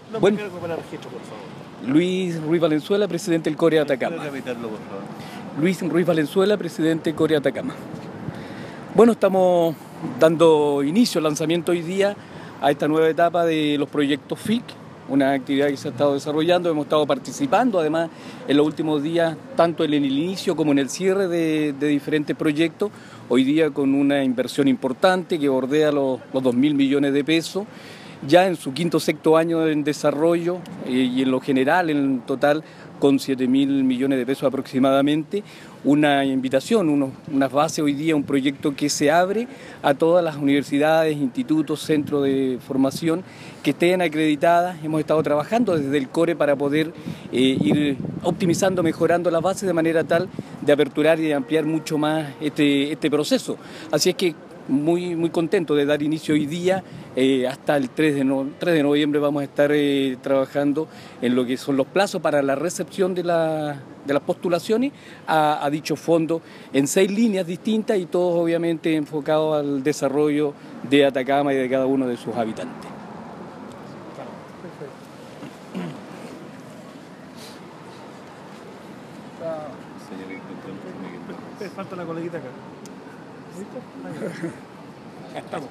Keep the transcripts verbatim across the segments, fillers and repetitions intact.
Bueno, Luis Ruiz Valenzuela, presidente del Core Atacama. Luis Ruiz Valenzuela, presidente del Core Atacama. Bueno, estamos dando inicio al lanzamiento hoy día a esta nueva etapa de los proyectos F I C, una actividad que se ha estado desarrollando. Hemos estado participando además en los últimos días, tanto en el inicio como en el cierre de, de diferentes proyectos, hoy día con una inversión importante que bordea los, los dos mil millones de pesos, ya en su quinto sexto año en desarrollo eh, y en lo general, en total, con siete mil millones de pesos aproximadamente. Una invitación, unos, unas bases hoy día, un proyecto que se abre a todas las universidades, institutos, centros de formación que estén acreditadas. Hemos estado trabajando desde el Core para poder eh, ir optimizando, mejorando las bases de manera tal de aperturar y de ampliar mucho más este, este proceso. Así es que muy, muy contento de dar inicio hoy día. Eh, hasta el tres de noviembre vamos a estar eh, trabajando en lo que son los plazos para la recepción de, la, de las postulaciones a, a dicho fondo en seis líneas distintas y todos obviamente enfocados al desarrollo de Atacama y de cada uno de sus habitantes. Falta la coleguita acá. Estamos.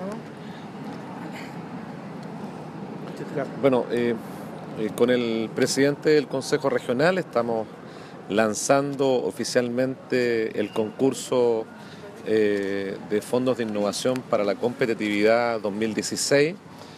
Bueno, eh, eh, con el presidente del Consejo Regional estamos lanzando oficialmente el concurso eh, de fondos de innovación para la competitividad dos mil dieciséis,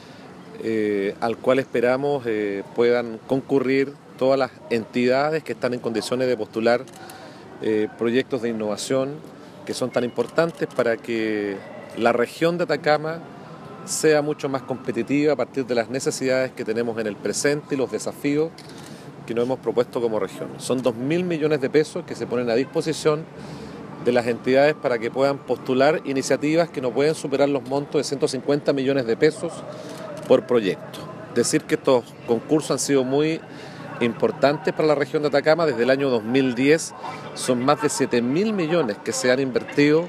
eh, al cual esperamos eh, puedan concurrir todas las entidades que están en condiciones de postular eh, proyectos de innovación que son tan importantes para que la región de Atacama sea mucho más competitiva a partir de las necesidades que tenemos en el presente y los desafíos que nos hemos propuesto como región. Son dos mil millones de pesos que se ponen a disposición de las entidades para que puedan postular iniciativas que no pueden superar los montos de ciento cincuenta millones de pesos por proyecto. Decir que estos concursos han sido muy importantes para la región de Atacama. Desde el año dos mil diez son más de siete mil millones que se han invertido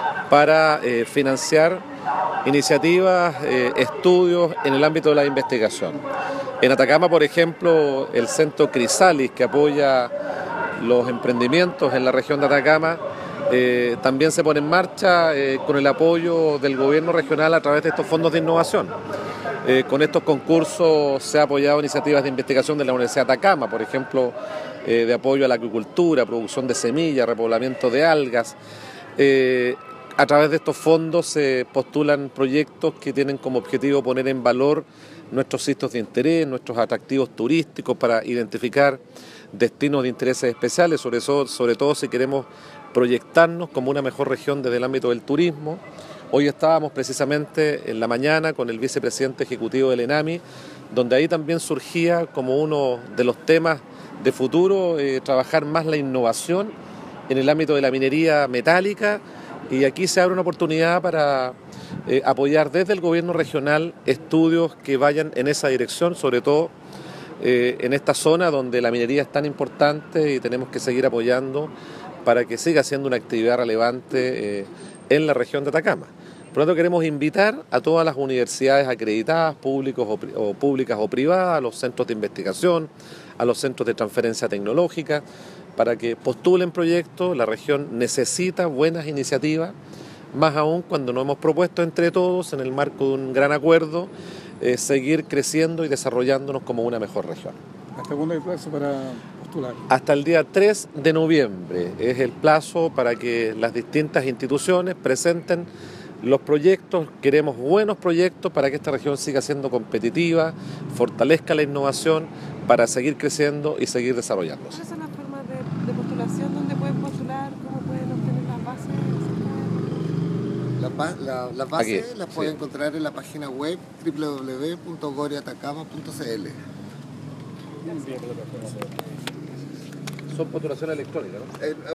para eh, financiar iniciativas, eh, estudios en el ámbito de la investigación. En Atacama, por ejemplo, el Centro Crisalis, que apoya los emprendimientos en la región de Atacama, eh, también se pone en marcha eh, con el apoyo del gobierno regional a través de estos fondos de innovación. Eh, con estos concursos se ha apoyado iniciativas de investigación de la Universidad de Atacama, por ejemplo, eh, de apoyo a la agricultura, producción de semillas, repoblamiento de algas. Eh, A través de estos fondos se postulan proyectos que tienen como objetivo poner en valor nuestros sitios de interés, nuestros atractivos turísticos para identificar destinos de intereses especiales, sobre, eso, sobre todo si queremos proyectarnos como una mejor región desde el ámbito del turismo. Hoy estábamos precisamente en la mañana con el vicepresidente ejecutivo del ENAMI, donde ahí también surgía como uno de los temas de futuro eh, trabajar más la innovación en el ámbito de la minería metálica. Y aquí se abre una oportunidad para eh, apoyar desde el gobierno regional estudios que vayan en esa dirección, sobre todo eh, en esta zona donde la minería es tan importante y tenemos que seguir apoyando para que siga siendo una actividad relevante eh, en la región de Atacama. Por lo tanto, queremos invitar a todas las universidades acreditadas, públicos o, o públicas o privadas, a los centros de investigación, a los centros de transferencia tecnológica, para que postulen proyectos. La región necesita buenas iniciativas, más aún cuando nos hemos propuesto entre todos, en el marco de un gran acuerdo, eh, seguir creciendo y desarrollándonos como una mejor región. ¿Hasta cuándo hay plazo para postular? Hasta el día tres de noviembre es el plazo para que las distintas instituciones presenten los proyectos. Queremos buenos proyectos para que esta región siga siendo competitiva, fortalezca la innovación para seguir creciendo y seguir desarrollándose. ¿Cuáles son las formas de, de postulación? ¿Dónde pueden postular? ¿Cómo pueden obtener las bases? Las ba la, la bases Aquí, las pueden sí. encontrar en la página web doble u doble u doble u punto core atacama punto c l. Son postulaciones electrónicas, ¿no? Eh,